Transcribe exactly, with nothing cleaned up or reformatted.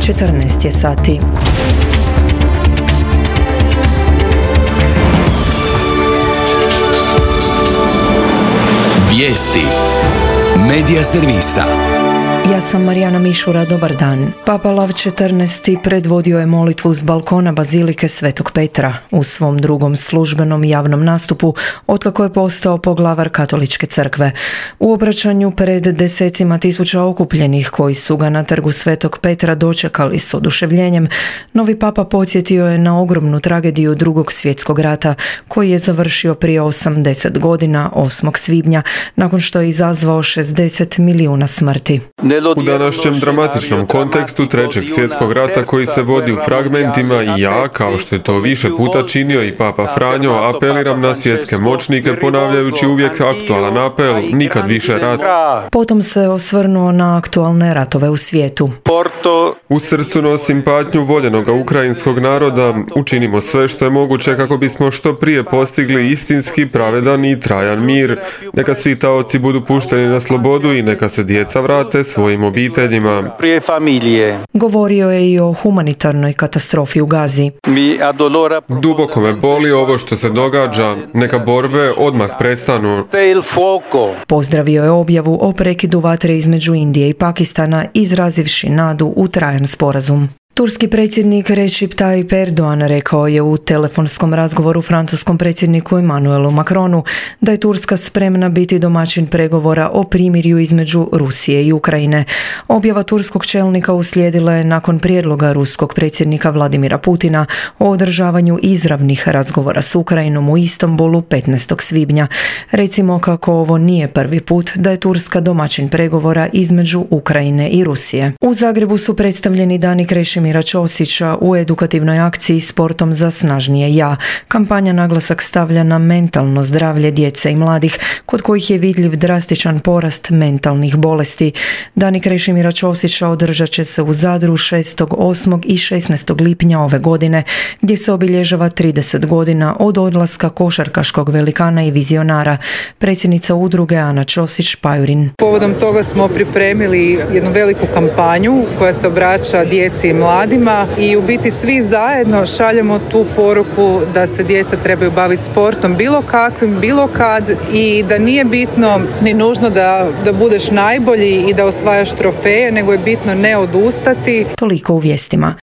četrnaest je sati. Vijesti Medija servisa. Ja sam Marijana Mišura, dobar dan. Papa Lav četrnaesti predvodio je molitvu s balkona Bazilike Svetog Petra u svom drugom službenom javnom nastupu otkako je postao poglavar Katoličke crkve. U obraćanju pred desecima tisuća okupljenih koji su ga na trgu Svetog Petra dočekali s oduševljenjem, novi papa podsjetio je na ogromnu tragediju Drugog svjetskog rata koji je završio prije osamdeset godina, osmog svibnja, nakon što je izazvao šezdeset milijuna smrti. U današnjem dramatičnom kontekstu Trećeg svjetskog rata koji se vodi u fragmentima i ja, kao što je to više puta činio i Papa Franjo, apeliram na svjetske moćnike ponavljajući uvijek aktualan apel, nikad više rat. Potom se osvrnuo na aktualne ratove u svijetu. U srcu nosim patnju voljenoga ukrajinskog naroda, učinimo sve što je moguće kako bismo što prije postigli istinski, pravedan i trajan mir. Neka svi taoci budu pušteni na slobodu i neka se djeca vrate svojim obiteljima. Govorio je i o humanitarnoj katastrofi u Gazi. Duboko me boli ovo što se događa, neka borbe odmah prestanu. Pozdravio je objavu o prekidu vatre između Indije i Pakistana, izrazivši nadu u trajan sporazum. Turski predsjednik Recep Tayyip Erdogan rekao je u telefonskom razgovoru francuskom predsjedniku Emmanuelu Macronu da je Turska spremna biti domaćin pregovora o primirju između Rusije i Ukrajine. Objava turskog čelnika uslijedila je nakon prijedloga ruskog predsjednika Vladimira Putina o održavanju izravnih razgovora s Ukrajinom u Istanbulu petnaestog svibnja. Recimo kako ovo nije prvi put da je Turska domaćin pregovora između Ukrajine i Rusije. U Zagrebu su predstavljeni dani Krešimira Mira Ćosića u edukativnoj akciji Sportom za snažnije ja. Kampanja naglasak stavlja na mentalno zdravlje djece i mladih, kod kojih je vidljiv drastičan porast mentalnih bolesti. Dani Krešimira Ćosića održat će se u Zadru šestog, osmog i šesnaestog lipnja ove godine, gdje se obilježava trideset godina od odlaska košarkaškog velikana i vizionara. Predsjednica udruge Ana Ćosić-Pajurin. Povodom toga smo pripremili jednu veliku kampanju koja se obraća djeci i mladima i u biti svi zajedno šaljemo tu poruku da se djeca trebaju baviti sportom bilo kakvim, bilo kad i da nije bitno ni nužno da, da budeš najbolji i da osvajaš trofeje, nego je bitno ne odustati. Toliko u vijestima.